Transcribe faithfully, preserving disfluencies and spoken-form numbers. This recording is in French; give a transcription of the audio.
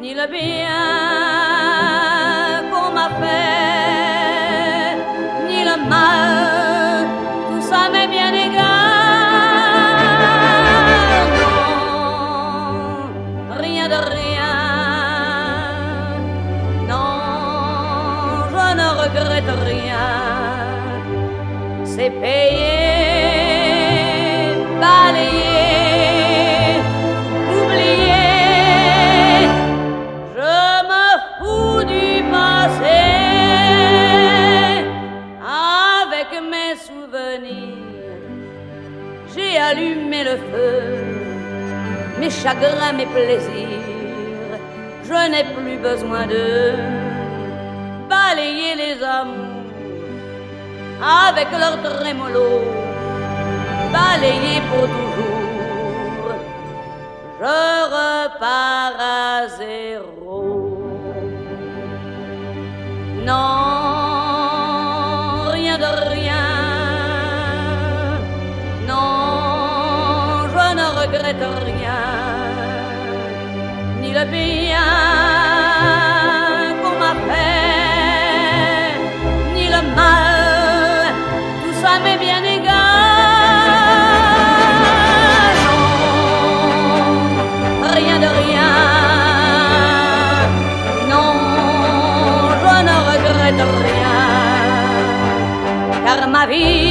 ni le bien qu'on m'a fait, ni le mal, tout ça m'est bien égal. Non, rien de rien, non, je ne regrette rien. C'est payé, balayé, oublié. Je me fous du passé avec mes souvenirs. J'ai allumé le feu, mes chagrins, mes plaisirs. Je n'ai plus besoin de balayer les amours avec leur trémolo, balayé pour toujours. Je repars à zéro. Non, rien de rien. Non, je ne regrette rien, ni le bien qu'on m'a fait, ni le mal. Ça m'est bien égal. Non, rien de rien. Non, je ne regrette rien, car ma vie